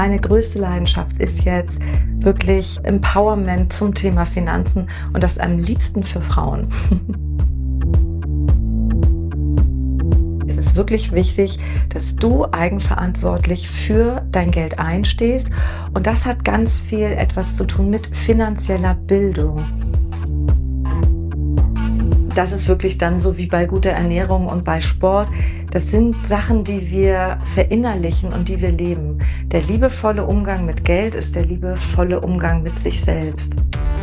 meine größte Leidenschaft ist jetzt wirklich Empowerment zum Thema Finanzen und das am liebsten für Frauen. Es ist wirklich wichtig, dass du eigenverantwortlich für dein Geld einstehst und das hat ganz viel etwas zu tun mit finanzieller Bildung. Das ist wirklich dann so wie bei guter Ernährung und bei Sport. Das sind Sachen, die wir verinnerlichen und die wir leben. Der liebevolle Umgang mit Geld ist der liebevolle Umgang mit sich selbst.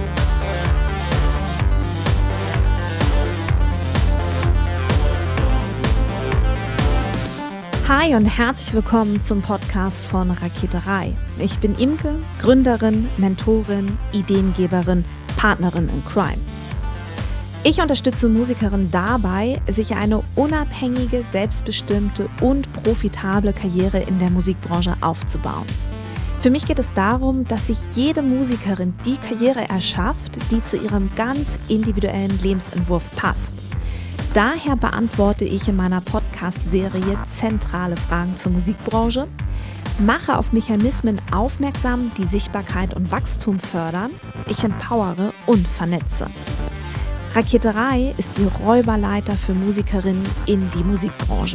Hi und herzlich willkommen zum Podcast von Raketerei. Ich bin Imke, Gründerin, Mentorin, Ideengeberin, Partnerin in Crime. Ich unterstütze Musikerinnen dabei, sich eine unabhängige, selbstbestimmte und profitable Karriere in der Musikbranche aufzubauen. Für mich geht es darum, dass sich jede Musikerin die Karriere erschafft, die zu ihrem ganz individuellen Lebensentwurf passt. Daher beantworte ich in meiner Podcast-Serie zentrale Fragen zur Musikbranche, mache auf Mechanismen aufmerksam, die Sichtbarkeit und Wachstum fördern, ich empowere und vernetze. Raketerei ist die Räuberleiter für Musikerinnen in die Musikbranche.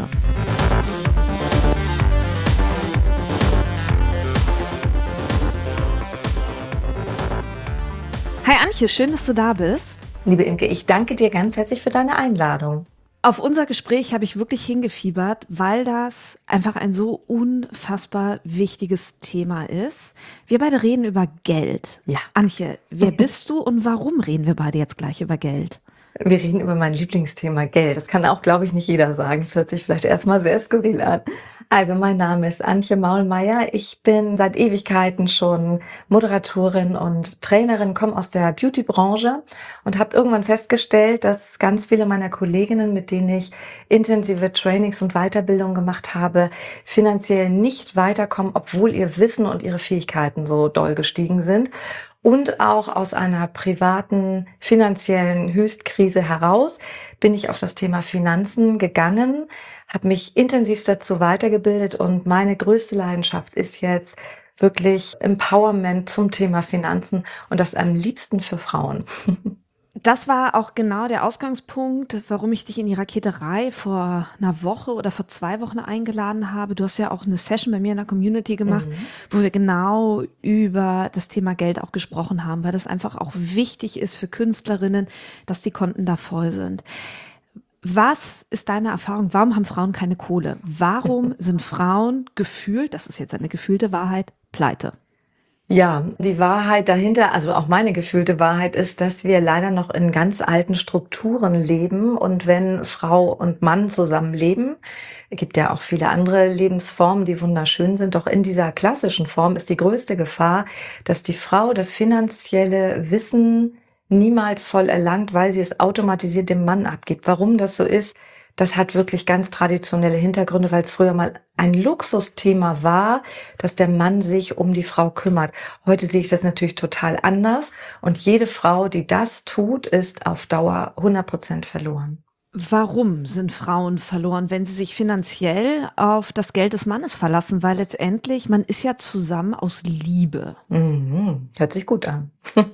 Hi Antje, schön, dass du da bist. Liebe Imke, ich danke dir ganz herzlich für deine Einladung. Auf unser Gespräch habe ich wirklich hingefiebert, weil das einfach ein so unfassbar wichtiges Thema ist. Wir beide reden über Geld. Ja. Antje, wer bist du und warum reden wir beide jetzt gleich über Geld? Wir reden über mein Lieblingsthema Geld. Das kann auch, glaube ich, nicht jeder sagen. Das hört sich vielleicht erstmal sehr skurril an. Also mein Name ist Antje Maulmeier. Ich bin seit Ewigkeiten schon Moderatorin und Trainerin, komme aus der Beauty-Branche und habe irgendwann festgestellt, dass ganz viele meiner Kolleginnen, mit denen ich intensive Trainings und Weiterbildung gemacht habe, finanziell nicht weiterkommen, obwohl ihr Wissen und ihre Fähigkeiten so doll gestiegen sind. Und auch aus einer privaten finanziellen Höchstkrise heraus bin ich auf das Thema Finanzen gegangen, habe mich intensiv dazu weitergebildet und meine größte Leidenschaft ist jetzt wirklich Empowerment zum Thema Finanzen und das am liebsten für Frauen. Das war auch genau der Ausgangspunkt, warum ich dich in die Raketerei vor einer Woche oder vor 2 Wochen eingeladen habe. Du hast ja auch eine Session bei mir in der Community gemacht, wo wir genau über das Thema Geld auch gesprochen haben, weil das einfach auch wichtig ist für Künstlerinnen, dass die Konten da voll sind. Was ist deine Erfahrung? Warum haben Frauen keine Kohle? Warum sind Frauen gefühlt, das ist jetzt eine gefühlte Wahrheit, pleite? Ja, die Wahrheit dahinter, also auch meine gefühlte Wahrheit ist, dass wir leider noch in ganz alten Strukturen leben und wenn Frau und Mann zusammenleben, es gibt ja auch viele andere Lebensformen, die wunderschön sind, doch in dieser klassischen Form ist die größte Gefahr, dass die Frau das finanzielle Wissen niemals voll erlangt, weil sie es automatisiert dem Mann abgibt. Warum das so ist, das hat wirklich ganz traditionelle Hintergründe, weil es früher mal ein Luxusthema war, dass der Mann sich um die Frau kümmert. Heute sehe ich das natürlich total anders und jede Frau, die das tut, ist auf Dauer 100% verloren. Warum sind Frauen verloren, wenn sie sich finanziell auf das Geld des Mannes verlassen? Weil letztendlich, man ist ja zusammen aus Liebe. Hört sich gut an.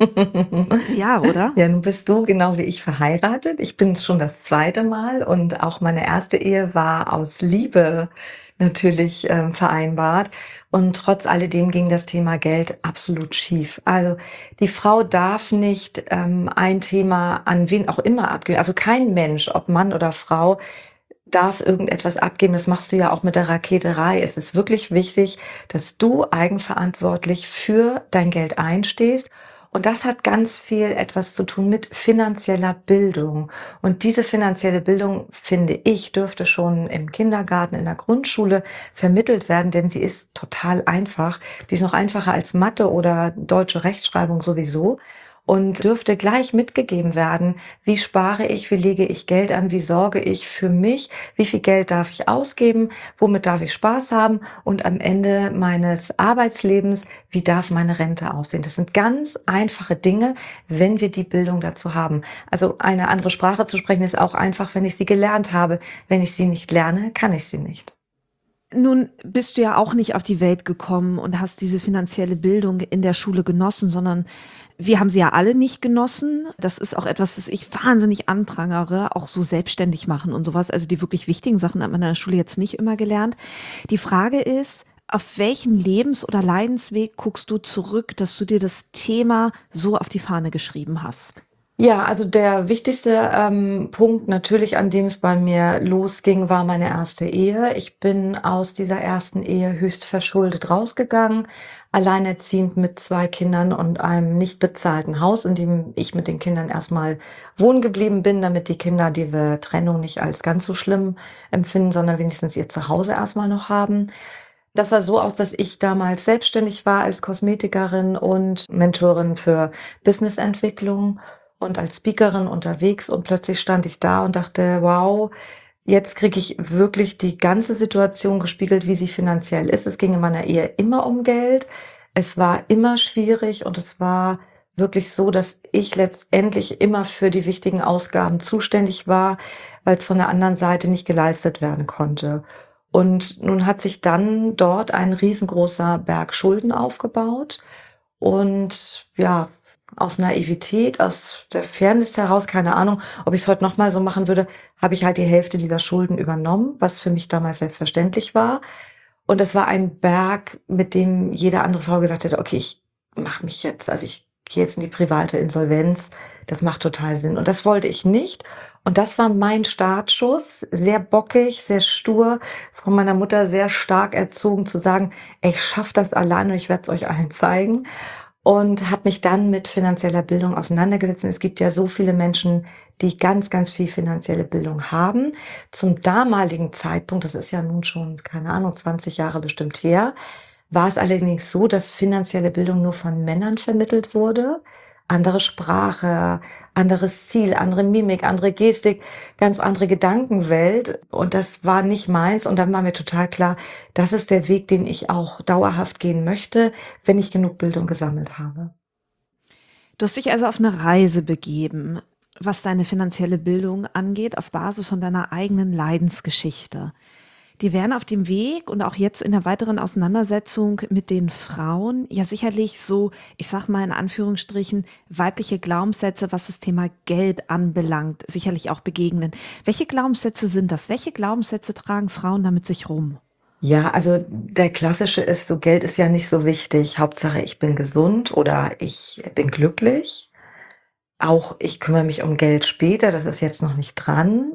Ja, oder? Ja, nun bist du genau wie ich verheiratet. Ich bin schon das 2. Mal und auch meine erste Ehe war aus Liebe natürlich vereinbart. Und trotz alledem ging das Thema Geld absolut schief. Also die Frau darf nicht ein Thema an wen auch immer abgeben. Also kein Mensch, ob Mann oder Frau, darf irgendetwas abgeben. Das machst du ja auch mit der Raketerei. Es ist wirklich wichtig, dass du eigenverantwortlich für dein Geld einstehst. Und das hat ganz viel etwas zu tun mit finanzieller Bildung. Und diese finanzielle Bildung, finde ich, dürfte schon im Kindergarten, in der Grundschule vermittelt werden, denn sie ist total einfach. Die ist noch einfacher als Mathe oder deutsche Rechtschreibung sowieso. Und dürfte gleich mitgegeben werden, wie spare ich, wie lege ich Geld an, wie sorge ich für mich, wie viel Geld darf ich ausgeben, womit darf ich Spaß haben und am Ende meines Arbeitslebens, wie darf meine Rente aussehen. Das sind ganz einfache Dinge, wenn wir die Bildung dazu haben. Also eine andere Sprache zu sprechen ist auch einfach, wenn ich sie gelernt habe. Wenn ich sie nicht lerne, kann ich sie nicht. Nun bist du ja auch nicht auf die Welt gekommen und hast diese finanzielle Bildung in der Schule genossen, sondern wir haben sie ja alle nicht genossen. Das ist auch etwas, das ich wahnsinnig anprangere, auch so selbstständig machen und sowas. Also die wirklich wichtigen Sachen hat man in der Schule jetzt nicht immer gelernt. Die Frage ist, auf welchen Lebens- oder Leidensweg guckst du zurück, dass du dir das Thema so auf die Fahne geschrieben hast? Ja, also der wichtigste, Punkt natürlich, an dem es bei mir losging, war meine erste Ehe. Ich bin aus dieser ersten Ehe höchst verschuldet rausgegangen, alleinerziehend mit 2 Kindern und einem nicht bezahlten Haus, in dem ich mit den Kindern erstmal wohnen geblieben bin, damit die Kinder diese Trennung nicht als ganz so schlimm empfinden, sondern wenigstens ihr Zuhause erstmal noch haben. Das sah so aus, dass ich damals selbstständig war als Kosmetikerin und Mentorin für Businessentwicklung und als Speakerin unterwegs, und plötzlich stand ich da und dachte: „Wow, jetzt kriege ich wirklich die ganze Situation gespiegelt, wie sie finanziell ist.“ Es ging in meiner Ehe immer um Geld. Es war immer schwierig und es war wirklich so, dass ich letztendlich immer für die wichtigen Ausgaben zuständig war, weil es von der anderen Seite nicht geleistet werden konnte. Und nun hat sich dann dort ein riesengroßer Berg Schulden aufgebaut und ja, aus Naivität, aus der Fairness heraus, keine Ahnung, ob ich's heute noch mal so machen würde, habe ich halt die Hälfte dieser Schulden übernommen, was für mich damals selbstverständlich war. Und das war ein Berg, mit dem jede andere Frau gesagt hätte: „Okay, ich mache mich jetzt, also, ich gehe jetzt in die private Insolvenz. Das macht total Sinn.“ Und das wollte ich nicht. Und das war mein Startschuss, sehr bockig, sehr stur, von meiner Mutter sehr stark erzogen, zu sagen: „Ey, ich schaffe das alleine und ich werde es euch allen zeigen.“ Und habe mich dann mit finanzieller Bildung auseinandergesetzt. Und es gibt ja so viele Menschen, die ganz, ganz viel finanzielle Bildung haben. Zum damaligen Zeitpunkt, das ist ja nun schon, keine Ahnung, 20 Jahre bestimmt her, war es allerdings so, dass finanzielle Bildung nur von Männern vermittelt wurde. Andere Sprache, anderes Ziel, andere Mimik, andere Gestik, ganz andere Gedankenwelt. Und das war nicht meins. Und dann war mir total klar, das ist der Weg, den ich auch dauerhaft gehen möchte, wenn ich genug Bildung gesammelt habe. Du hast dich also auf eine Reise begeben, was deine finanzielle Bildung angeht, auf Basis von deiner eigenen Leidensgeschichte. Die werden auf dem Weg und auch jetzt in der weiteren Auseinandersetzung mit den Frauen ja sicherlich so, ich sag mal in Anführungsstrichen, weibliche Glaubenssätze, was das Thema Geld anbelangt, sicherlich auch begegnen. Welche Glaubenssätze sind das? Welche Glaubenssätze tragen Frauen da mit sich rum? Ja, also der klassische ist so: Geld ist ja nicht so wichtig. Hauptsache, ich bin gesund oder ich bin glücklich. Auch ich kümmere mich um Geld später, das ist jetzt noch nicht dran.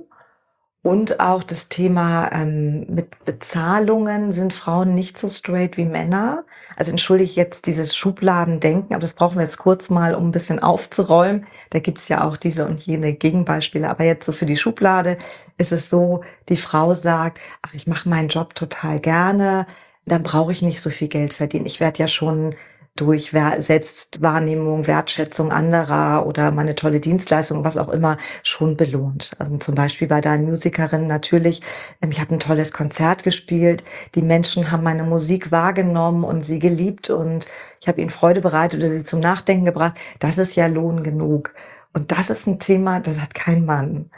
Und auch das Thema, mit Bezahlungen sind Frauen nicht so straight wie Männer. Also, entschuldige jetzt dieses Schubladendenken, aber das brauchen wir jetzt kurz mal, um ein bisschen aufzuräumen. Da gibt's ja auch diese und jene Gegenbeispiele. Aber jetzt so für die Schublade ist es so, die Frau sagt: „Ach, ich mache meinen Job total gerne, dann brauche ich nicht so viel Geld verdienen. Ich werde ja schon durch Selbstwahrnehmung, Wertschätzung anderer oder meine tolle Dienstleistung, was auch immer, schon belohnt.“ Also, zum Beispiel bei deinen Musikerinnen natürlich, ich habe ein tolles Konzert gespielt, die Menschen haben meine Musik wahrgenommen und sie geliebt und ich habe ihnen Freude bereitet oder sie zum Nachdenken gebracht. Das ist ja Lohn genug. Und das ist ein Thema, das hat kein Mann.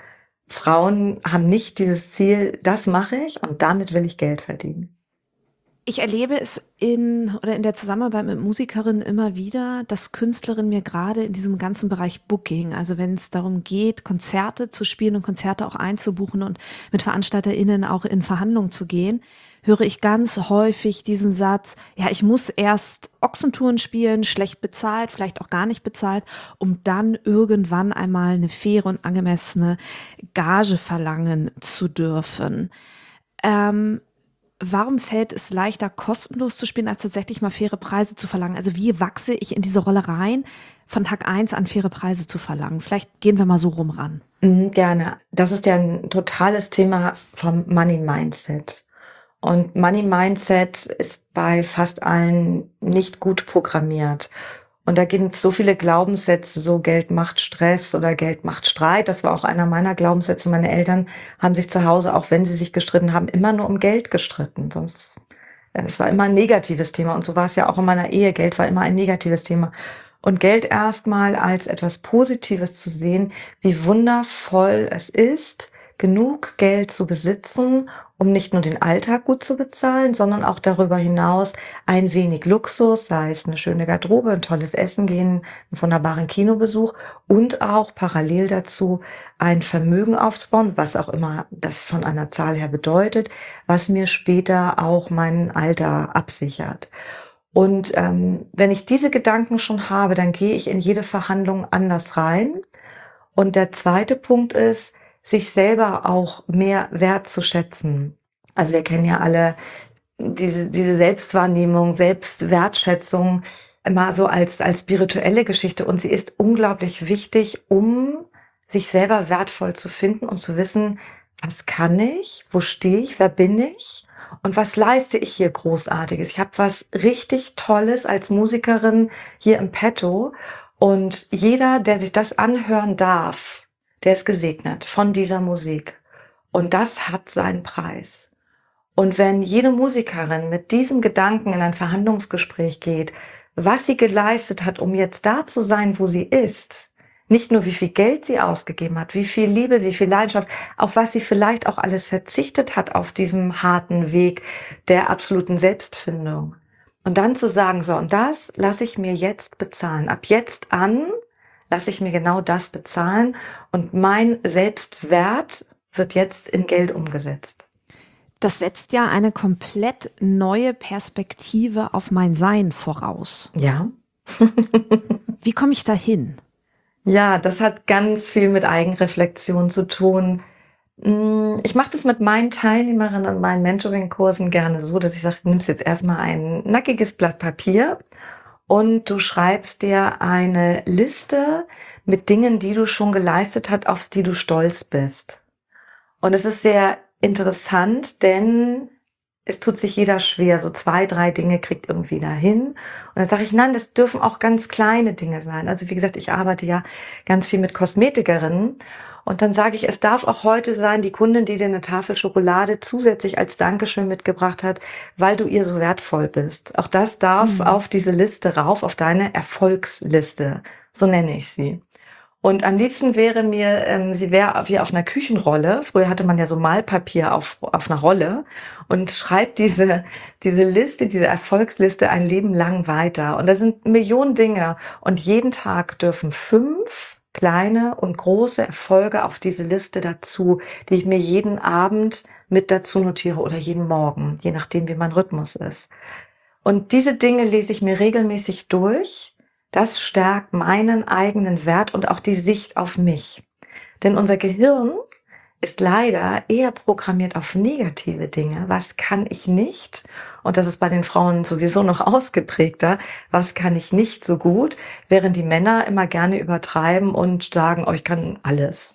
Frauen haben nicht dieses Ziel: „Das mache ich und damit will ich Geld verdienen.“ Ich erlebe es in der Zusammenarbeit mit Musikerinnen immer wieder, dass Künstlerinnen mir gerade in diesem ganzen Bereich Booking, also wenn es darum geht, Konzerte zu spielen und Konzerte auch einzubuchen und mit VeranstalterInnen auch in Verhandlungen zu gehen, höre ich ganz häufig diesen Satz: ja, ich muss erst Ochsentouren spielen, schlecht bezahlt, vielleicht auch gar nicht bezahlt, um dann irgendwann einmal eine faire und angemessene Gage verlangen zu dürfen. Ähm, Warum fällt es leichter, kostenlos zu spielen, als tatsächlich mal faire Preise zu verlangen? Also wie wachse ich in diese Rolle rein, von Tag eins an faire Preise zu verlangen? Vielleicht gehen wir mal so rum ran. Gerne. Das ist ja ein totales Thema vom Money Mindset. Und Money Mindset ist bei fast allen nicht gut programmiert. Und da gibt's so viele Glaubenssätze, so Geld macht Stress oder Geld macht Streit. Das war auch einer meiner Glaubenssätze. Meine Eltern haben sich zu Hause, auch wenn sie sich gestritten haben, immer nur um Geld gestritten. Sonst, es war immer ein negatives Thema. Und so war es ja auch in meiner Ehe. Geld war immer ein negatives Thema. Und Geld erstmal als etwas Positives zu sehen, wie wundervoll es ist, genug Geld zu besitzen, um nicht nur den Alltag gut zu bezahlen, sondern auch darüber hinaus ein wenig Luxus, sei es eine schöne Garderobe, ein tolles Essen gehen, 'n wunderbaren Kinobesuch und auch parallel dazu ein Vermögen aufzubauen, was auch immer das von einer Zahl her bedeutet, was mir später auch mein Alter absichert. Und, wenn ich diese Gedanken schon habe, dann gehe ich in jede Verhandlung anders rein. Und der zweite Punkt ist, sich selber auch mehr wertzuschätzen. Also, wir kennen ja alle diese Selbstwahrnehmung, Selbstwertschätzung immer so als spirituelle Geschichte und sie ist unglaublich wichtig, um sich selber wertvoll zu finden und zu wissen: „Was kann ich? Wo stehe ich? Wer bin ich? Und was leiste ich hier Großartiges?“ Ich habe was richtig Tolles als Musikerin hier im Petto und jeder, der sich das anhören darf, der ist gesegnet von dieser Musik. Und das hat seinen Preis. Und wenn jede Musikerin mit diesem Gedanken in ein Verhandlungsgespräch geht, was sie geleistet hat, um jetzt da zu sein, wo sie ist, nicht nur wie viel Geld sie ausgegeben hat, wie viel Liebe, wie viel Leidenschaft, auf was sie vielleicht auch alles verzichtet hat auf diesem harten Weg der absoluten Selbstfindung. Und dann zu sagen, so, und das lasse ich mir jetzt bezahlen. Ab jetzt an lasse ich mir genau das bezahlen und mein Selbstwert wird jetzt in Geld umgesetzt. Das setzt ja eine komplett neue Perspektive auf mein Sein voraus. Ja. Wie komme ich dahin? Ja, das hat ganz viel mit Eigenreflexion zu tun. Ich mache das mit meinen Teilnehmerinnen und meinen Mentoring-Kursen gerne so, dass ich sage: „Du nimmst jetzt erst mal ein nackiges Blatt Papier und du schreibst dir eine Liste mit Dingen, die du schon geleistet hast, auf die du stolz bist.“ Und es ist sehr interessant, denn es tut sich jeder schwer. So 2, 3 Dinge kriegt irgendwie da hin. Und dann sage ich: „Nein, das dürfen auch ganz kleine Dinge sein.“ Also, wie gesagt, ich arbeite ja ganz viel mit Kosmetikerinnen und dann sage ich: „Es darf auch heute sein, die Kundin, die dir eine Tafel Schokolade zusätzlich als Dankeschön mitgebracht hat, weil du ihr so wertvoll bist.“ Auch das darf auf diese Liste rauf, auf deine Erfolgsliste. So nenne ich sie. Und am liebsten wäre mir, sie wäre wie auf einer Küchenrolle. Früher hatte man ja so Malpapier auf einer Rolle und schreibt diese Liste, diese Erfolgsliste ein Leben lang weiter. Und da sind Millionen Dinge und jeden Tag dürfen 5 kleine und große Erfolge auf diese Liste dazu, die ich mir jeden Abend mit dazu notiere oder jeden Morgen, je nachdem, wie mein Rhythmus ist. Und diese Dinge lese ich mir regelmäßig durch. Das stärkt meinen eigenen Wert und auch die Sicht auf mich. Denn unser Gehirn ist leider eher programmiert auf negative Dinge. Was kann ich nicht? Und das ist bei den Frauen sowieso noch ausgeprägter. Was kann ich nicht so gut? Während die Männer immer gerne übertreiben und sagen, oh, ich kann alles.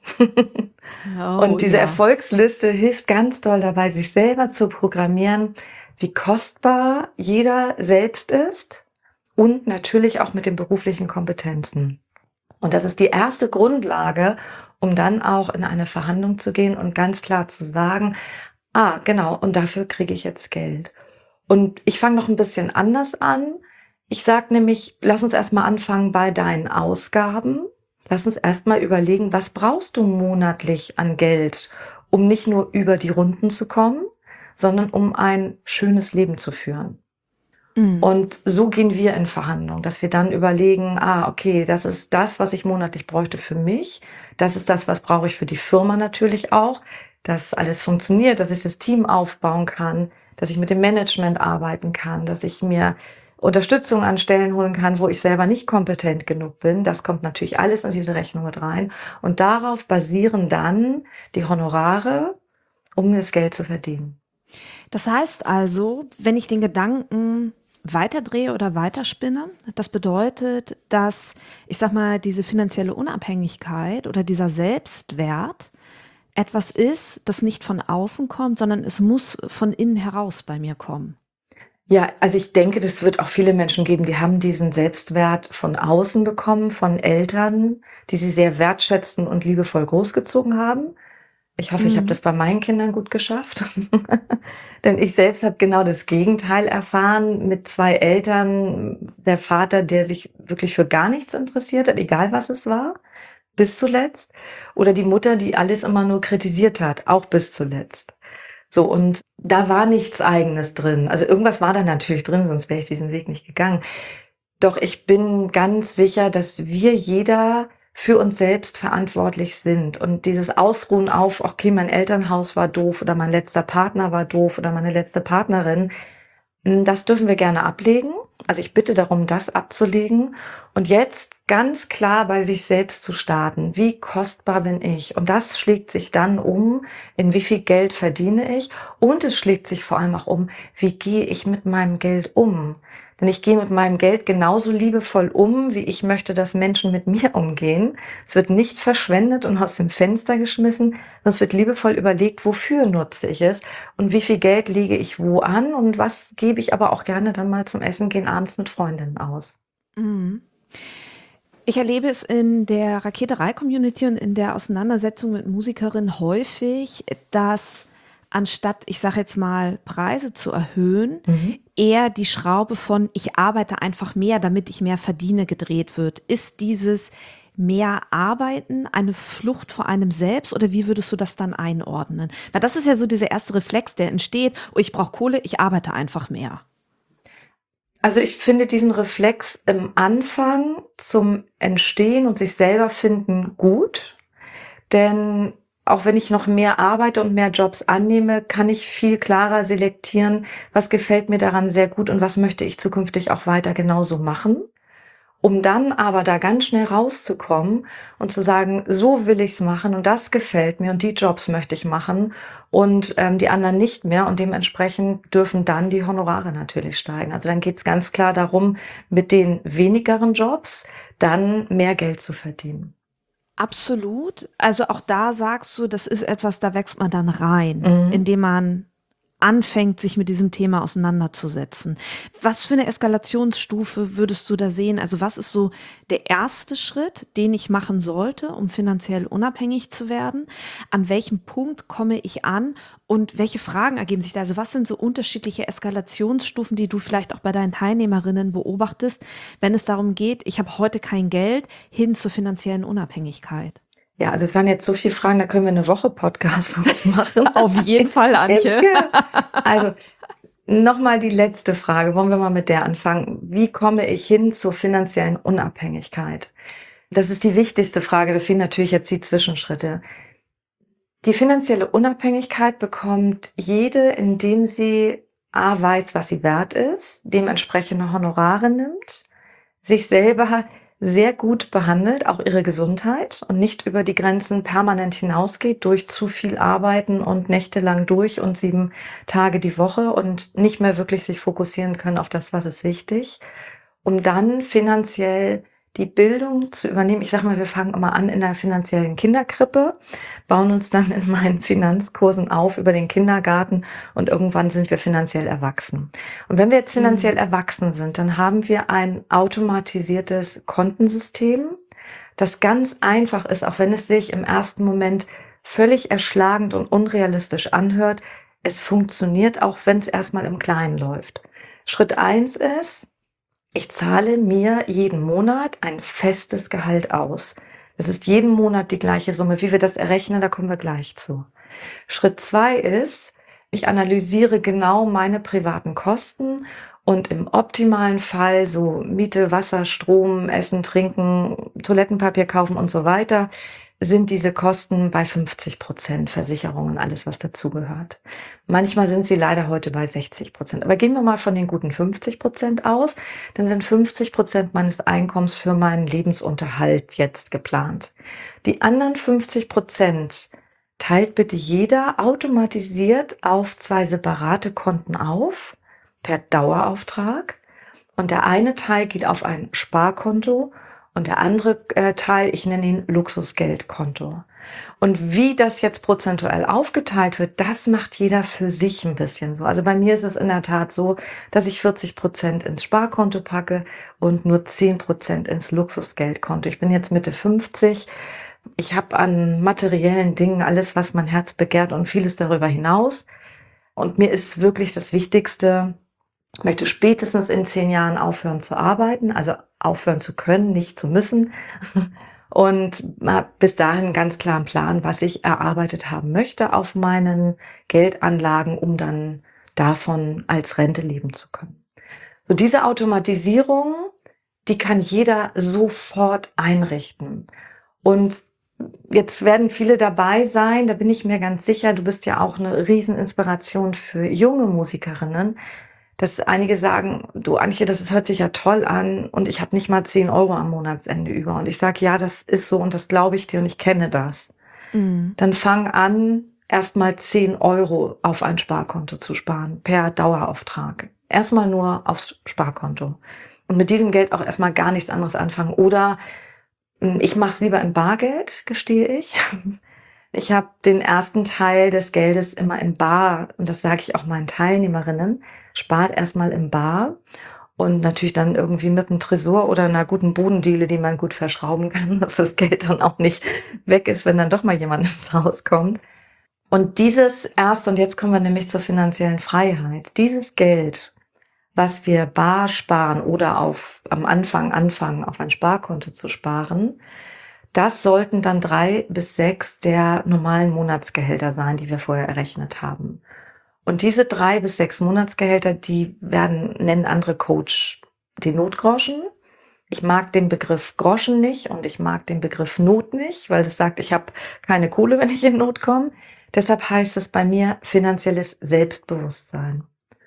Oh, Und diese ja. Erfolgsliste hilft ganz doll dabei, sich selber zu programmieren, wie kostbar jeder selbst ist und natürlich auch mit den beruflichen Kompetenzen. Und das ist die erste Grundlage, um dann auch in eine Verhandlung zu gehen und ganz klar zu sagen: „Ah, genau, und dafür kriege ich jetzt Geld.“ Und ich fange noch ein bisschen anders an. Ich sage nämlich: „Lass uns erst mal anfangen bei deinen Ausgaben. Lass uns erst mal überlegen, was brauchst du monatlich an Geld, um nicht nur über die Runden zu kommen, sondern um ein schönes Leben zu führen?“ Mhm. Und so gehen wir in Verhandlungen, dass wir dann überlegen: „Ah, okay, das ist das, was ich monatlich bräuchte für mich. Das ist das, was brauche ich für die Firma natürlich auch, dass alles funktioniert, dass ich das Team aufbauen kann, dass ich mit dem Management arbeiten kann, dass ich mir Unterstützung an Stellen holen kann, wo ich selber nicht kompetent genug bin.“ Das kommt natürlich alles in diese Rechnung mit rein. Und darauf basieren dann die Honorare, um das Geld zu verdienen. Das heißt also, wenn ich den Gedanken weiterdrehe oder weiterspinne, das bedeutet, dass, ich sag mal, diese finanzielle Unabhängigkeit oder dieser Selbstwert etwas ist, das nicht von außen kommt, sondern es muss von innen heraus bei mir kommen. Ja, also ich denke, das wird auch viele Menschen geben, die haben diesen Selbstwert von außen bekommen, von Eltern, die sie sehr wertschätzen und liebevoll großgezogen haben. Ich hoffe, ich habe Mhm. das bei meinen Kindern gut geschafft. Denn ich selbst habe genau das Gegenteil erfahren mit 2 Eltern. Der Vater, der sich wirklich für gar nichts interessiert hat, egal was es war. bis zuletzt. Oder die Mutter, die alles immer nur kritisiert hat, auch bis zuletzt. So, und da war nichts Eigenes drin. Also irgendwas war da natürlich drin, sonst wäre ich diesen Weg nicht gegangen. Doch ich bin ganz sicher, dass wir jeder für uns selbst verantwortlich sind. Und dieses Ausruhen auf, okay, mein Elternhaus war doof oder mein letzter Partner war doof oder meine letzte Partnerin, das dürfen wir gerne ablegen. Also ich bitte darum, das abzulegen und jetzt ganz klar bei sich selbst zu starten. Wie kostbar bin ich? Und das schlägt sich dann um, in wie viel Geld verdiene ich? Und es schlägt sich vor allem auch um, wie gehe ich mit meinem Geld um? Denn ich gehe mit meinem Geld genauso liebevoll um, wie ich möchte, dass Menschen mit mir umgehen. Es wird nicht verschwendet und aus dem Fenster geschmissen, sondern es wird liebevoll überlegt, wofür nutze ich es und wie viel Geld lege ich wo an und was gebe ich aber auch gerne dann mal zum Essen gehen abends mit Freundinnen aus. Mhm. Ich erlebe es in der Raketerei-Community und in der Auseinandersetzung mit Musikerinnen häufig, dass anstatt, ich sage jetzt mal, Preise zu erhöhen, eher die Schraube von ich arbeite einfach mehr, damit ich mehr verdiene, gedreht wird. Ist dieses mehr Arbeiten eine Flucht vor einem selbst oder wie würdest du das dann einordnen? Weil das ist ja so dieser erste Reflex, der entsteht, oh, ich brauche Kohle, ich arbeite einfach mehr. Also ich finde diesen Reflex im Anfang zum Entstehen und sich selber finden gut, denn auch wenn ich noch mehr arbeite und mehr Jobs annehme, kann ich viel klarer selektieren, was gefällt mir daran sehr gut und was möchte ich zukünftig auch weiter genauso machen. Um dann aber da ganz schnell rauszukommen und zu sagen, so will ich's machen und das gefällt mir und die Jobs möchte ich machen und die anderen nicht mehr und dementsprechend dürfen dann die Honorare natürlich steigen. Also dann geht's ganz klar darum, mit den wenigeren Jobs dann mehr Geld zu verdienen. Absolut. Also auch da sagst du, das ist etwas, da wächst man dann rein, Mhm. indem man anfängt, sich mit diesem Thema auseinanderzusetzen. Was für eine Eskalationsstufe würdest du da sehen? Also was ist so der erste Schritt, den ich machen sollte, um finanziell unabhängig zu werden? An welchem Punkt komme ich an und welche Fragen ergeben sich da? Also was sind so unterschiedliche Eskalationsstufen, die du vielleicht auch bei deinen Teilnehmerinnen beobachtest, wenn es darum geht, ich habe heute kein Geld, hin zur finanziellen Unabhängigkeit? Ja, also es waren jetzt so viele Fragen, da können wir eine Woche Podcast draus machen. Auf jeden Fall, Antje. Also nochmal die letzte Frage, wollen wir mal mit der anfangen. Wie komme ich hin zur finanziellen Unabhängigkeit? Das ist die wichtigste Frage, da fehlen natürlich jetzt die Zwischenschritte. Die finanzielle Unabhängigkeit bekommt jede, indem sie A, weiß, was sie wert ist, dementsprechende Honorare nimmt, sich selber sehr gut behandelt, auch ihre Gesundheit und nicht über die Grenzen permanent hinausgeht durch zu viel Arbeiten und nächtelang durch und 7 Tage die Woche und nicht mehr wirklich sich fokussieren können auf das, was ist wichtig, um dann finanziell die Bildung zu übernehmen. Ich sage mal, wir fangen immer an in der finanziellen Kinderkrippe, bauen uns dann in meinen Finanzkursen auf über den Kindergarten und irgendwann sind wir finanziell erwachsen. Und wenn wir jetzt finanziell erwachsen sind, dann haben wir ein automatisiertes Kontensystem, das ganz einfach ist, auch wenn es sich im ersten Moment völlig erschlagend und unrealistisch anhört. Es funktioniert auch, wenn es erstmal im Kleinen läuft. Schritt 1 ist, ich zahle mir jeden Monat ein festes Gehalt aus. Das ist jeden Monat die gleiche Summe. Wie wir das errechnen, da kommen wir gleich zu. Schritt 2 ist, ich analysiere genau meine privaten Kosten und im optimalen Fall so Miete, Wasser, Strom, Essen, Trinken, Toilettenpapier kaufen und so weiter, sind diese Kosten bei 50%, Versicherungen, alles was dazugehört. Manchmal sind sie leider heute bei 60%. Aber gehen wir mal von den guten 50% aus, dann sind 50% meines Einkommens für meinen Lebensunterhalt jetzt geplant. Die anderen 50% teilt bitte jeder automatisiert auf 2 separate Konten auf, per Dauerauftrag. Und der eine Teil geht auf ein Sparkonto und der andere Teil, ich nenne ihn Luxusgeldkonto. Und wie das jetzt prozentuell aufgeteilt wird, das macht jeder für sich ein bisschen so. Also bei mir ist es in der Tat so, dass ich 40% ins Sparkonto packe und nur 10% ins Luxusgeldkonto. Ich bin jetzt Mitte 50. Ich habe an materiellen Dingen alles, was mein Herz begehrt und vieles darüber hinaus. Und mir ist wirklich das Wichtigste, ich möchte spätestens in 10 Jahren aufhören zu arbeiten, also aufhören zu können, nicht zu müssen. und habe bis dahin einen ganz klaren Plan, was ich erarbeitet haben möchte auf meinen Geldanlagen, um dann davon als Rente leben zu können. So diese Automatisierung, die kann jeder sofort einrichten. Und jetzt werden viele dabei sein, da bin ich mir ganz sicher, du bist ja auch eine Rieseninspiration für junge Musikerinnen, dass einige sagen: „Du Antje, hört sich ja toll an und ich habe nicht mal 10 € am Monatsende über." Und ich sage: „Ja, das ist so und das glaube ich dir und ich kenne das." Mhm. Dann fang an, erst mal 10 € auf ein Sparkonto zu sparen, per Dauerauftrag. Erst mal nur aufs Sparkonto und mit diesem Geld auch erst mal gar nichts anderes anfangen. Oder, ich mache es lieber in Bargeld, gestehe ich. Ich habe den ersten Teil des Geldes immer in bar und das sage ich auch meinen Teilnehmerinnen: Spart erst mal in bar und natürlich dann irgendwie mit 'm Tresor oder 'ner guten Bodendiele, die man gut verschrauben kann, dass das Geld dann auch nicht weg ist, wenn dann doch mal jemand ins Haus kommt. Und dieses erst und jetzt kommen wir nämlich zur finanziellen Freiheit. Dieses Geld, was wir bar sparen oder am Anfang anfangen, auf ein Sparkonto zu sparen, das sollten dann 3 bis 6 der normalen Monatsgehälter sein, die wir vorher errechnet haben. Und diese 3 bis 6 Monatsgehälter, die nennen andere Coach den Notgroschen. Ich mag den Begriff Groschen nicht und ich mag den Begriff Not nicht, weil das sagt, ich habe keine Kohle, wenn ich in Not komme. Deshalb heißt es bei mir finanzielles Selbstbewusstsein.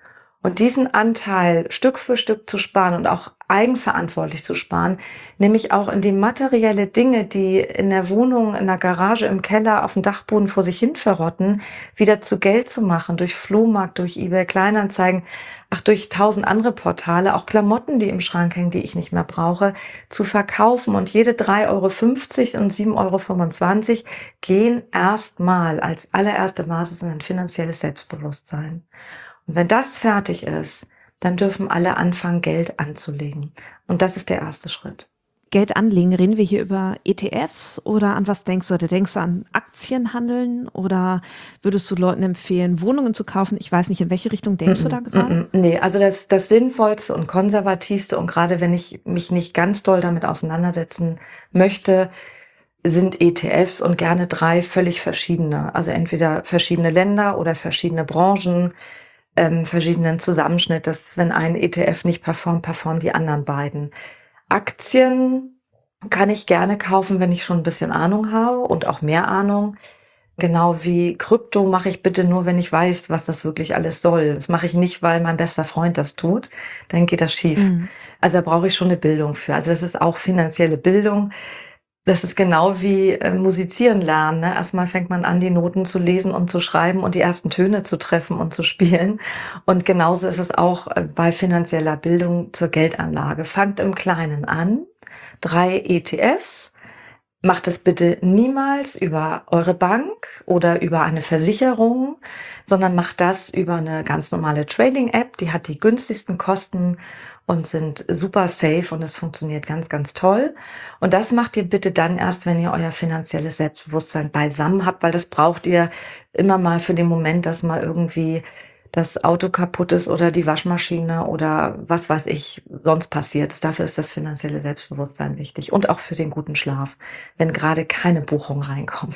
Und diesen Anteil Stück für Stück zu sparen und auch eigenverantwortlich zu sparen, nämlich auch in die materielle Dinge, die in der Wohnung, in der Garage, im Keller, auf dem Dachboden vor sich hin verrotten, wieder zu Geld zu machen, durch Flohmarkt, durch eBay Kleinanzeigen, durch 1000 andere Portale, auch Klamotten, die im Schrank hängen, die ich nicht mehr brauche, zu verkaufen. Und jede 3,50 € und 7,25 € gehen erstmal als allererste Basis in ein finanzielles Selbstbewusstsein. Und wenn das fertig ist, dann dürfen alle anfangen, Geld anzulegen. Und das ist der erste Schritt. Geld anlegen, reden wir hier über ETFs oder an was denkst du? Oder denkst du an Aktienhandeln oder würdest du Leuten empfehlen, Wohnungen zu kaufen? Ich weiß nicht, in welche Richtung denkst du da gerade? Nee, also das Sinnvollste und Konservativste und gerade wenn ich mich nicht ganz doll damit auseinandersetzen möchte, sind ETFs und gerne 3 völlig verschiedene. Also entweder verschiedene Länder oder verschiedene Branchen, verschiedenen Zusammenschnitt, dass wenn ein ETF nicht performen die anderen beiden. Aktien kann ich gerne kaufen, wenn ich schon ein bisschen Ahnung habe und auch mehr Ahnung. Genau wie Krypto mache ich bitte nur, wenn ich weiß, was das wirklich alles soll. Das mache ich nicht, weil mein bester Freund das tut, dann geht das schief. Mhm. Also, da brauche ich schon eine Bildung für. Also, das ist auch finanzielle Bildung. Das ist genau wie, musizieren lernen, ne? Erst fängt man an, die Noten zu lesen und zu schreiben und die ersten Töne zu treffen und zu spielen. Und genauso ist es auch, bei finanzieller Bildung zur Geldanlage. Fangt im Kleinen an, 3 ETFs. Macht es bitte niemals über eure Bank oder über eine Versicherung, sondern macht das über eine ganz normale Trading-App. Die hat die günstigsten Kosten und sind super safe und es funktioniert ganz, ganz toll. Und das macht ihr bitte dann erst, wenn ihr euer finanzielles Selbstbewusstsein beisammen habt, weil das braucht ihr immer mal für den Moment, dass mal irgendwie das Auto kaputt ist oder die Waschmaschine oder was weiß ich sonst passiert ist. Dafür ist das finanzielle Selbstbewusstsein wichtig und auch für den guten Schlaf, wenn gerade keine Buchungen reinkommen.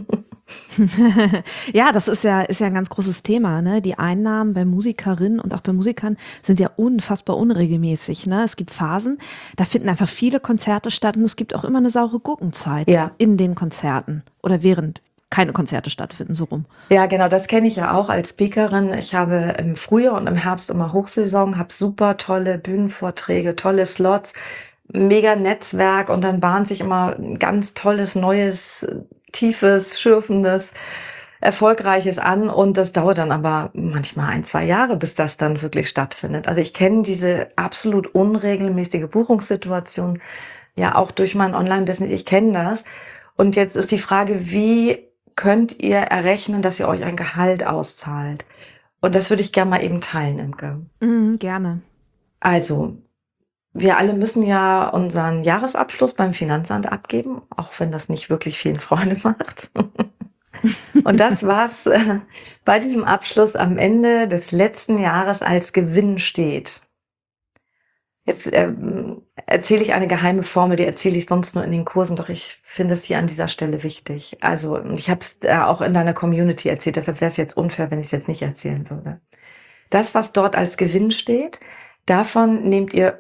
Ja, das ist ja ein ganz großes Thema, ne? Die Einnahmen bei Musikerinnen und auch bei Musikern sind ja unfassbar unregelmäßig, ne? Es gibt Phasen, da finden einfach viele Konzerte statt und es gibt auch immer eine saure Gurkenzeit Ja. in den Konzerten oder während keine Konzerte stattfinden, so rum. Ja, genau, das kenne ich ja auch als Speakerin. Ich habe im Frühjahr und im Herbst immer Hochsaison, habe super tolle Bühnenvorträge, tolle Slots, mega Netzwerk und dann bahnt sich immer ein ganz tolles, neues, tiefes, schürfendes, erfolgreiches an und das dauert dann aber manchmal 1, 2 Jahre, bis das dann wirklich stattfindet. Also ich kenne diese absolut unregelmäßige Buchungssituation ja auch durch mein Online-Business. Ich kenne das. Und jetzt ist die Frage, wie könnt ihr errechnen, dass ihr euch ein Gehalt auszahlt? Und das würde ich gerne mal eben teilen, Imke. Gerne. Also, wir alle müssen ja unseren Jahresabschluss beim Finanzamt abgeben, auch wenn das nicht wirklich vielen Freude macht. Und das, was bei diesem Abschluss am Ende des letzten Jahres als Gewinn steht, Jetzt erzähle ich eine geheime Formel, die erzähle ich sonst nur in den Kursen, doch ich finde es hier an dieser Stelle wichtig. Also, und ich habe es auch in deiner Community erzählt, deshalb wäre es jetzt unfair, wenn ich es jetzt nicht erzählen würde. Das, was dort als Gewinn steht, davon nehmt ihr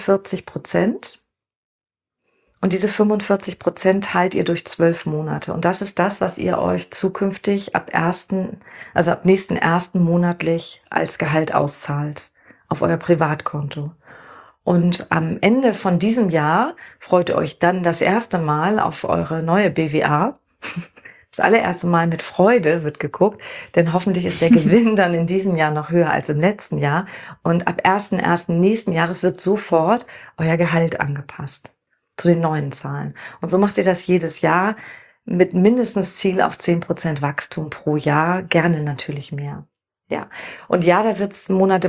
45%. Und diese 45% teilt ihr durch 12 Monate. Und das ist das, was ihr euch zukünftig ab nächsten ersten monatlich als Gehalt auszahlt auf euer Privatkonto. Und am Ende von diesem Jahr freut ihr euch dann das erste Mal auf eure neue BWA. Das allererste Mal mit Freude wird geguckt, denn hoffentlich ist der Gewinn dann in diesem Jahr noch höher als im letzten Jahr. Und ab 1.1. nächsten Jahres wird sofort euer Gehalt angepasst zu den neuen Zahlen. Und so macht ihr das jedes Jahr mit mindestens Ziel auf 10% Wachstum pro Jahr, gerne natürlich mehr. Ja, und ja, da wird es Monate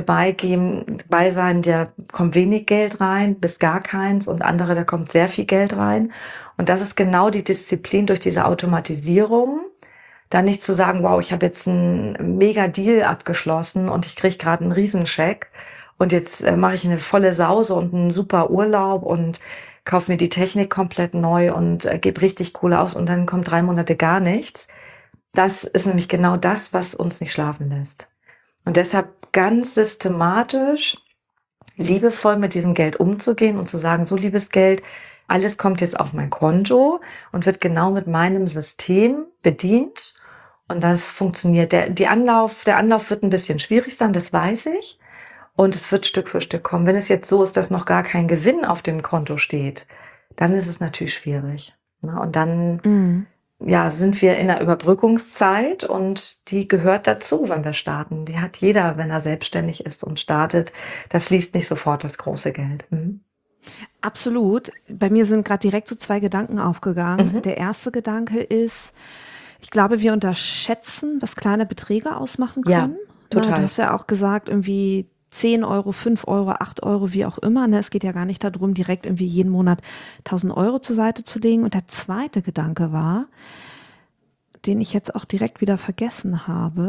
bei sein, da kommt wenig Geld rein, bis gar keins, und andere, da kommt sehr viel Geld rein. Und das ist genau die Disziplin durch diese Automatisierung, da nicht zu sagen, wow, ich habe jetzt einen mega Deal abgeschlossen und ich kriege gerade einen Riesencheck und jetzt mache ich eine volle Sause und einen super Urlaub und kaufe mir die Technik komplett neu und gebe richtig Kohle aus und dann kommt 3 Monate gar nichts. Das ist nämlich genau das, was uns nicht schlafen lässt. Und deshalb ganz systematisch, liebevoll mit diesem Geld umzugehen und zu sagen, so liebes Geld, alles kommt jetzt auf mein Konto und wird genau mit meinem System bedient. Und das funktioniert. Der Anlauf wird ein bisschen schwierig sein, das weiß ich. Und es wird Stück für Stück kommen. Wenn es jetzt so ist, dass noch gar kein Gewinn auf dem Konto steht, dann ist es natürlich schwierig. Und dann sind wir in der Überbrückungszeit und die gehört dazu, wenn wir starten. Die hat jeder, wenn er selbstständig ist und startet. Da fließt nicht sofort das große Geld. Absolut. Bei mir sind gerade direkt so 2 Gedanken aufgegangen. Der erste Gedanke ist, ich glaube, wir unterschätzen, was kleine Beträge ausmachen können. Ja, total. Du hast ja auch gesagt, irgendwie 10 Euro, 5 Euro, 8 Euro, wie auch immer. Es geht ja gar nicht darum, direkt irgendwie jeden Monat 1.000 Euro zur Seite zu legen. Und der zweite Gedanke war, den ich jetzt auch direkt wieder vergessen habe.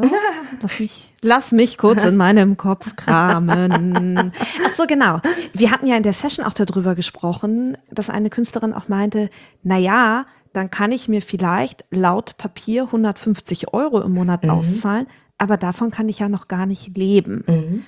Lass mich kurz in meinem Kopf kramen. Ach so, genau. Wir hatten ja in der Session auch darüber gesprochen, dass eine Künstlerin auch meinte, naja, dann kann ich mir vielleicht laut Papier 150 Euro im Monat auszahlen, aber davon kann ich ja noch gar nicht leben.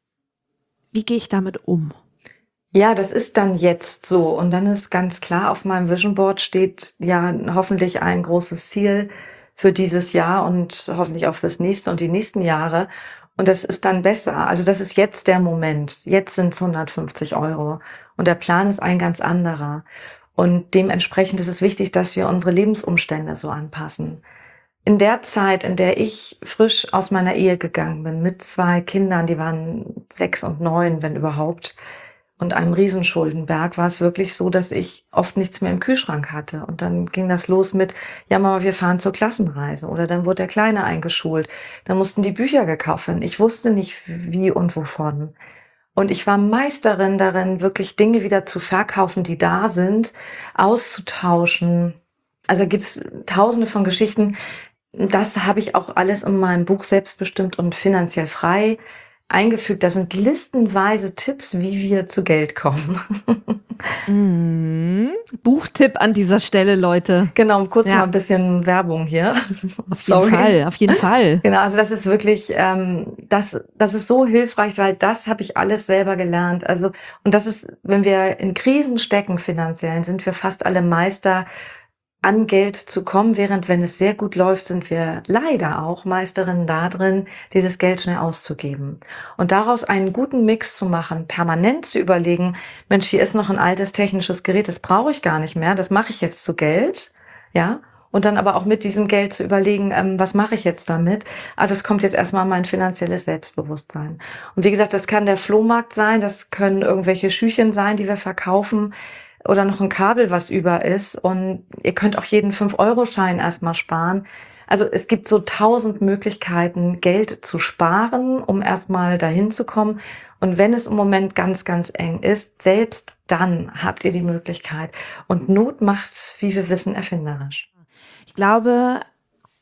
Wie gehe ich damit um? Ja, das ist dann jetzt so. Und dann ist ganz klar, auf meinem Vision Board steht ja hoffentlich ein großes Ziel für dieses Jahr und hoffentlich auch fürs nächste und die nächsten Jahre. Und das ist dann besser. Also das ist jetzt der Moment. Jetzt sind es 150 Euro. Und der Plan ist ein ganz anderer. Und dementsprechend ist es wichtig, dass wir unsere Lebensumstände so anpassen. In der Zeit, in der ich frisch aus meiner Ehe gegangen bin, mit 2 Kindern, die waren 6 und 9, wenn überhaupt, und einem Riesenschuldenberg, war es wirklich so, dass ich oft nichts mehr im Kühlschrank hatte. Und dann ging das los mit, ja Mama, wir fahren zur Klassenreise. Oder dann wurde der Kleine eingeschult. Dann mussten die Bücher gekauft werden. Ich wusste nicht, wie und wovon. Und ich war Meisterin darin, wirklich Dinge wieder zu verkaufen, die da sind, auszutauschen. Also gibt es tausende von Geschichten. Das habe ich auch alles in meinem Buch Selbstbestimmt und finanziell frei eingefügt. Das sind listenweise Tipps, wie wir zu Geld kommen. Buchtipp an dieser Stelle, Leute. Genau, kurz mal ein bisschen Werbung hier. Auf jeden Fall. Genau, also das ist wirklich, das ist so hilfreich, weil das habe ich alles selber gelernt. Also, und das ist, wenn wir in Krisen stecken finanziell, sind wir fast alle Meister, an Geld zu kommen, während wenn es sehr gut läuft, sind wir leider auch Meisterinnen darin, dieses Geld schnell auszugeben. Und daraus einen guten Mix zu machen, permanent zu überlegen, Mensch, hier ist noch ein altes technisches Gerät, das brauche ich gar nicht mehr, das mache ich jetzt zu Geld, ja, und dann aber auch mit diesem Geld zu überlegen, was mache ich jetzt damit? Das kommt jetzt erstmal mein finanzielles Selbstbewusstsein. Und wie gesagt, das kann der Flohmarkt sein, das können irgendwelche Schüchen sein, die wir verkaufen, oder noch ein Kabel, was über ist. Und ihr könnt auch jeden 5-Euro-Schein erstmal sparen. Also es gibt so 1000 Möglichkeiten, Geld zu sparen, um erstmal dahin zu kommen. Und wenn es im Moment ganz, ganz eng ist, selbst dann habt ihr die Möglichkeit. Und Not macht, wie wir wissen, erfinderisch. Ich glaube,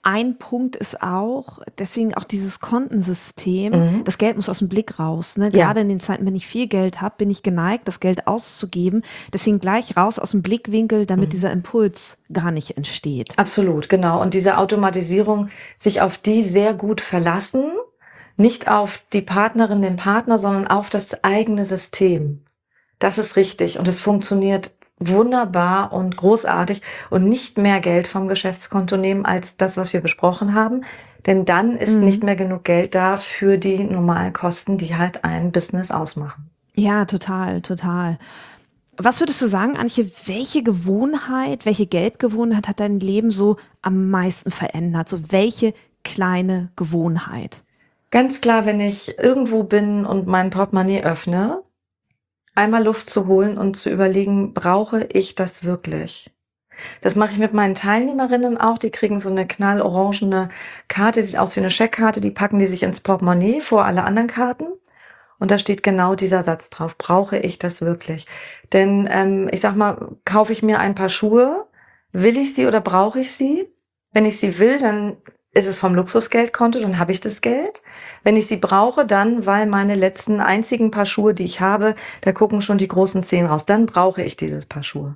ein Punkt ist auch, deswegen auch dieses Kontensystem, Mhm. das Geld muss aus dem Blick raus. Ne? Ja. Gerade in den Zeiten, wenn ich viel Geld habe, bin ich geneigt, das Geld auszugeben. Deswegen gleich raus aus dem Blickwinkel, damit dieser Impuls gar nicht entsteht. Absolut, genau. Und diese Automatisierung, sich auf die sehr gut verlassen, nicht auf die Partnerin, den Partner, sondern auf das eigene System. Das ist richtig und es funktioniert wunderbar und großartig und nicht mehr Geld vom Geschäftskonto nehmen als das, was wir besprochen haben. Denn dann ist nicht mehr genug Geld da für die normalen Kosten, die halt ein Business ausmachen. Ja, total, total. Was würdest du sagen, Antje, welche Gewohnheit, welche Geldgewohnheit hat dein Leben so am meisten verändert? So welche kleine Gewohnheit? Ganz klar, wenn ich irgendwo bin und mein Portemonnaie öffne, einmal Luft zu holen und zu überlegen, brauche ich das wirklich? Das mache ich mit meinen Teilnehmerinnen auch. Die kriegen so eine knallorangene Karte, sieht aus wie eine Scheckkarte, die packen die sich ins Portemonnaie vor alle anderen Karten. Und da steht genau dieser Satz drauf: Brauche ich das wirklich? Denn ich sag mal, kaufe ich mir ein paar Schuhe, will ich sie oder brauche ich sie? Wenn ich sie will, dann ist es vom Luxusgeldkonto, dann habe ich das Geld. Wenn ich sie brauche, dann, weil meine letzten einzigen Paar Schuhe, die ich habe, da gucken schon die großen Zehen raus, dann brauche ich dieses Paar Schuhe.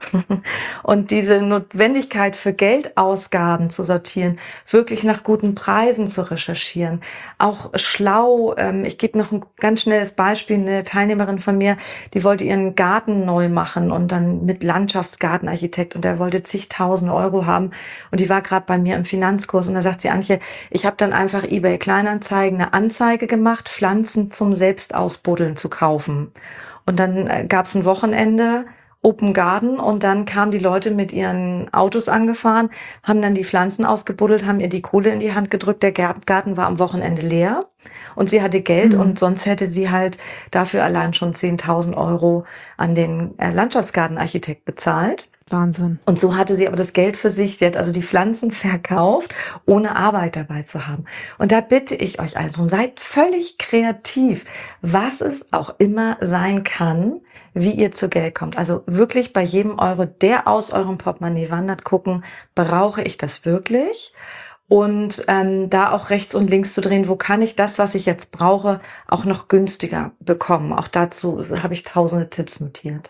Und diese Notwendigkeit für Geldausgaben zu sortieren, wirklich nach guten Preisen zu recherchieren, auch schlau. Ich gebe noch ein ganz schnelles Beispiel. Eine Teilnehmerin von mir, die wollte ihren Garten neu machen und dann mit Landschaftsgartenarchitekt, und der wollte zigtausend Euro haben, und die war gerade bei mir im Finanzkurs, und da sagt sie: Antje, ich habe dann einfach eBay Kleinanzeigen eine Anzeige gemacht, Pflanzen zum Selbstausbuddeln zu kaufen. Und dann gab es ein Wochenende Open Garden, und dann kamen die Leute mit ihren Autos angefahren, haben dann die Pflanzen ausgebuddelt, haben ihr die Kohle in die Hand gedrückt. Der Garten war am Wochenende leer und sie hatte Geld, und sonst hätte sie halt dafür allein schon 10.000 Euro an den Landschaftsgartenarchitekt bezahlt. Wahnsinn. Und so hatte sie aber das Geld für sich. Sie hat also die Pflanzen verkauft, ohne Arbeit dabei zu haben. Und da bitte ich euch alle drum, seid völlig kreativ, was es auch immer sein kann, wie ihr zu Geld kommt. Also wirklich bei jedem Euro, der aus eurem Portemonnaie wandert, gucken, brauche ich das wirklich? Und da auch rechts und links zu drehen, wo kann ich das, was ich jetzt brauche, auch noch günstiger bekommen? Auch dazu habe ich tausende Tipps notiert.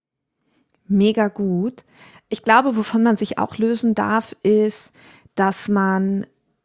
Mega gut. Ich glaube, wovon man sich auch lösen darf, ist, dass man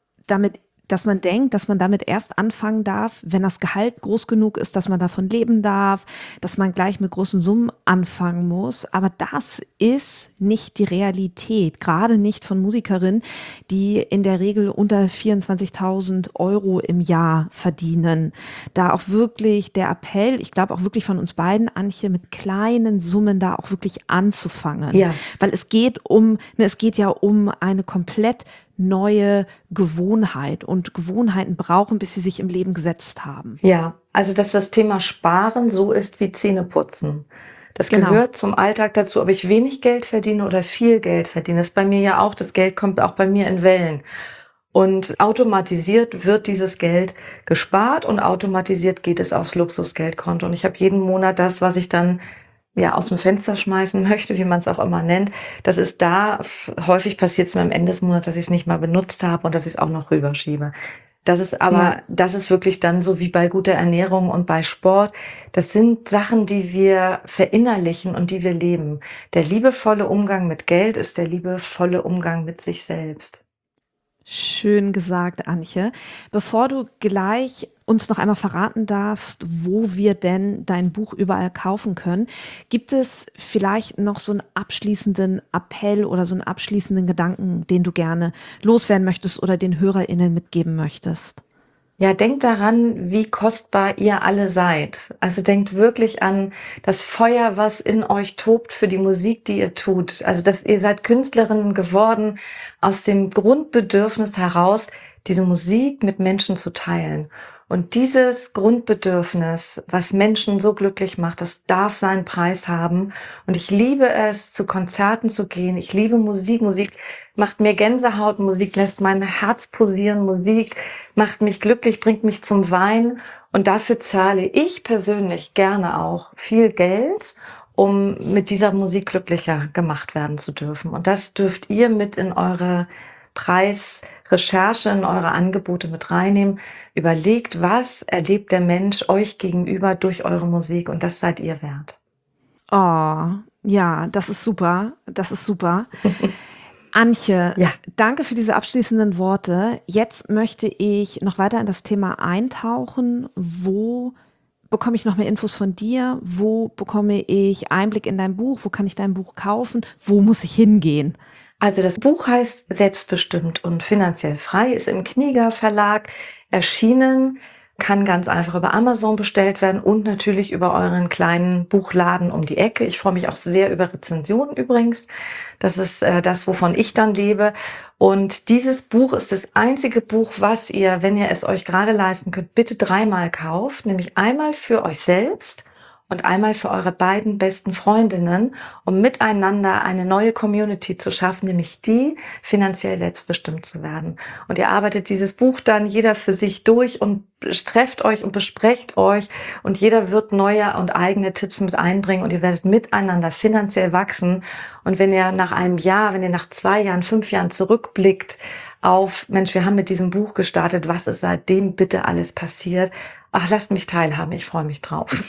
denkt, dass man damit erst anfangen darf, wenn das Gehalt groß genug ist, dass man davon leben darf, dass man gleich mit großen Summen anfangen muss. Aber das ist nicht die Realität, gerade nicht von Musikerinnen, die in der Regel unter 24.000 Euro im Jahr verdienen. Da auch wirklich der Appell, ich glaube auch wirklich von uns beiden, Antje, mit kleinen Summen da auch wirklich anzufangen. Ja. Weil es geht ja um eine komplett neue Gewohnheit, und Gewohnheiten brauchen, bis sie sich im Leben gesetzt haben. Ja, also dass das Thema Sparen so ist wie Zähneputzen. Das Genau. gehört zum Alltag dazu, ob ich wenig Geld verdiene oder viel Geld verdiene. Das ist bei mir ja auch, das Geld kommt auch bei mir in Wellen. Und automatisiert wird dieses Geld gespart und automatisiert geht es aufs Luxusgeldkonto. Und ich habe jeden Monat das, was ich dann aus dem Fenster schmeißen möchte, wie man es auch immer nennt. Das ist da. Häufig passiert es mir am Ende des Monats, dass ich es nicht mal benutzt habe und dass ich es auch noch rüberschiebe. Das ist wirklich dann so wie bei guter Ernährung und bei Sport. Das sind Sachen, die wir verinnerlichen und die wir leben. Der liebevolle Umgang mit Geld ist der liebevolle Umgang mit sich selbst. Schön gesagt, Antje. Bevor du gleich uns noch einmal verraten darfst, wo wir denn dein Buch überall kaufen können, gibt es vielleicht noch so einen abschließenden Appell oder so einen abschließenden Gedanken, den du gerne loswerden möchtest oder den HörerInnen mitgeben möchtest? Ja, denkt daran, wie kostbar ihr alle seid. Also denkt wirklich an das Feuer, was in euch tobt für die Musik, die ihr tut. Also dass ihr seid Künstlerinnen geworden aus dem Grundbedürfnis heraus, diese Musik mit Menschen zu teilen. Und dieses Grundbedürfnis, was Menschen so glücklich macht, das darf seinen Preis haben. Und ich liebe es, zu Konzerten zu gehen. Ich liebe Musik. Musik macht mir Gänsehaut. Musik lässt mein Herz pulsieren. Musik macht mich glücklich, bringt mich zum Weinen. Und dafür zahle ich persönlich gerne auch viel Geld, um mit dieser Musik glücklicher gemacht werden zu dürfen. Und das dürft ihr mit in eure Recherche in eure Angebote mit reinnehmen. Überlegt, was erlebt der Mensch euch gegenüber durch eure Musik, und das seid ihr wert. Oh, ja, das ist super. Das ist super. Antje, Ja. danke für diese abschließenden Worte. Jetzt möchte ich noch weiter in das Thema eintauchen. Wo bekomme ich noch mehr Infos von dir? Wo bekomme ich Einblick in dein Buch? Wo kann ich dein Buch kaufen? Wo muss ich hingehen? Also das Buch heißt Selbstbestimmt und finanziell frei, ist im Knieger Verlag erschienen, kann ganz einfach über Amazon bestellt werden und natürlich über euren kleinen Buchladen um die Ecke. Ich freue mich auch sehr über Rezensionen übrigens. Das ist das, wovon ich dann lebe. Und dieses Buch ist das einzige Buch, was ihr, wenn ihr es euch gerade leisten könnt, bitte 3-mal kauft. Nämlich einmal für euch selbst und einmal für eure beiden besten Freundinnen, um miteinander eine neue Community zu schaffen, nämlich die, finanziell selbstbestimmt zu werden. Und ihr arbeitet dieses Buch dann jeder für sich durch und trefft euch und besprecht euch, und jeder wird neue und eigene Tipps mit einbringen, und ihr werdet miteinander finanziell wachsen. Und wenn ihr nach einem Jahr, wenn ihr nach 2 Jahren, 5 Jahren zurückblickt auf, Mensch, wir haben mit diesem Buch gestartet, was ist seitdem bitte alles passiert? Ach, lasst mich teilhaben, ich freue mich drauf.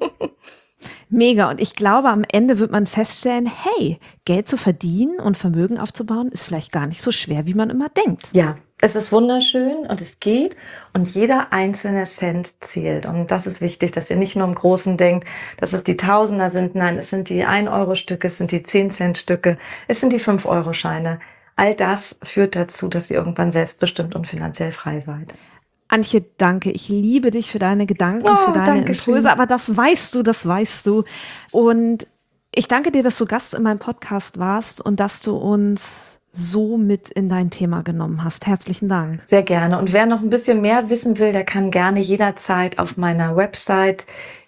Mega. Und ich glaube, am Ende wird man feststellen, hey, Geld zu verdienen und Vermögen aufzubauen, ist vielleicht gar nicht so schwer, wie man immer denkt. Ja, es ist wunderschön und es geht, und jeder einzelne Cent zählt. Und das ist wichtig, dass ihr nicht nur im Großen denkt, dass es die Tausender sind. Nein, es sind die 1-Euro-Stücke, es sind die 10-Cent-Stücke, es sind die 5-Euro-Scheine. All das führt dazu, dass ihr irgendwann selbstbestimmt und finanziell frei seid. Antje, danke. Ich liebe dich für deine Gedanken, für deine Impulse, aber das weißt du. Und ich danke dir, dass du Gast in meinem Podcast warst und dass du uns so mit in dein Thema genommen hast. Herzlichen Dank. Sehr gerne. Und wer noch ein bisschen mehr wissen will, der kann gerne jederzeit auf meiner Website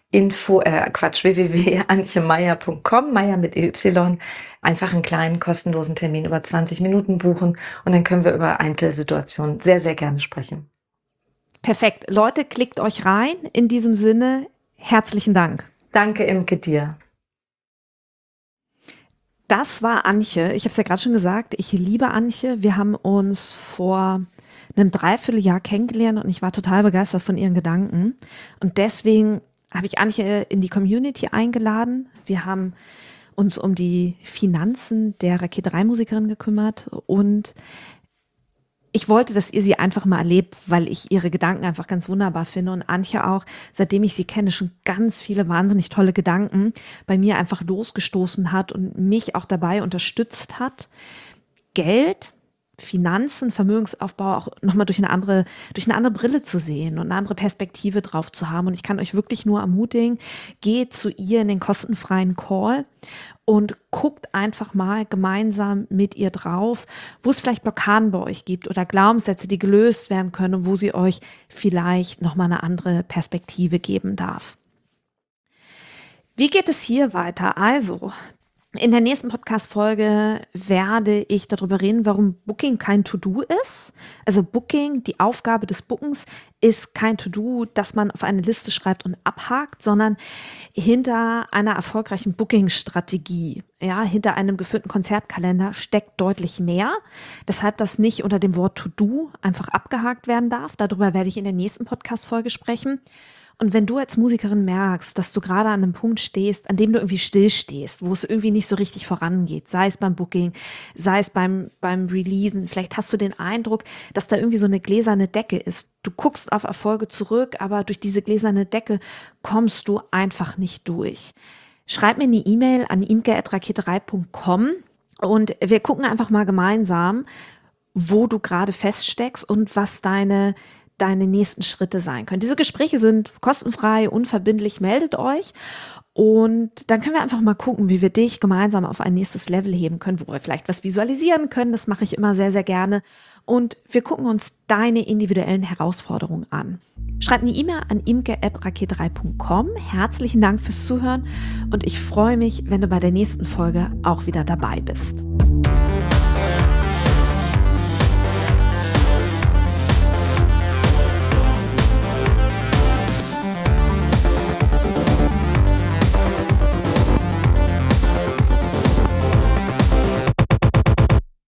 www.antjemeier.com, Meier mit EY, einfach einen kleinen kostenlosen Termin über 20 Minuten buchen, und dann können wir über Einzelsituationen sehr, sehr gerne sprechen. Perfekt. Leute, klickt euch rein. In diesem Sinne, herzlichen Dank. Danke, Imke, dir. Das war Antje. Ich habe es ja gerade schon gesagt, ich liebe Antje. Wir haben uns vor einem Dreivierteljahr kennengelernt und ich war total begeistert von ihren Gedanken. Und deswegen habe ich Antje in die Community eingeladen. Wir haben uns um die Finanzen der Rakete 3-Musikerin gekümmert, und ich wollte, dass ihr sie einfach mal erlebt, weil ich ihre Gedanken einfach ganz wunderbar finde, und Antje auch, seitdem ich sie kenne, schon ganz viele wahnsinnig tolle Gedanken bei mir einfach losgestoßen hat und mich auch dabei unterstützt hat, Geld, Finanzen, Vermögensaufbau auch nochmal durch eine andere Brille zu sehen und eine andere Perspektive drauf zu haben. Und ich kann euch wirklich nur ermutigen, geht zu ihr in den kostenfreien Call und guckt einfach mal gemeinsam mit ihr drauf, wo es vielleicht Blockaden bei euch gibt oder Glaubenssätze, die gelöst werden können, wo sie euch vielleicht nochmal eine andere Perspektive geben darf. Wie geht es hier weiter? Also, in der nächsten Podcast-Folge werde ich darüber reden, warum Booking kein To-Do ist. Also Booking, die Aufgabe des Bookens ist kein To-Do, das man auf eine Liste schreibt und abhakt, sondern hinter einer erfolgreichen Booking-Strategie, ja, hinter einem geführten Konzertkalender steckt deutlich mehr. Deshalb das nicht unter dem Wort To-Do einfach abgehakt werden darf. Darüber werde ich in der nächsten Podcast-Folge sprechen. Und wenn du als Musikerin merkst, dass du gerade an einem Punkt stehst, an dem du irgendwie stillstehst, wo es irgendwie nicht so richtig vorangeht, sei es beim Booking, sei es beim Releasen, vielleicht hast du den Eindruck, dass da irgendwie so eine gläserne Decke ist. Du guckst auf Erfolge zurück, aber durch diese gläserne Decke kommst du einfach nicht durch. Schreib mir eine E-Mail an imke@raketerei.com und wir gucken einfach mal gemeinsam, wo du gerade feststeckst und was deine nächsten Schritte sein können. Diese Gespräche sind kostenfrei, unverbindlich, meldet euch, und dann können wir einfach mal gucken, wie wir dich gemeinsam auf ein nächstes Level heben können, wo wir vielleicht was visualisieren können. Das mache ich immer sehr, sehr gerne, und wir gucken uns deine individuellen Herausforderungen an. Schreib eine E-Mail an imke@raketerei.com. Herzlichen Dank fürs Zuhören, und ich freue mich, wenn du bei der nächsten Folge auch wieder dabei bist.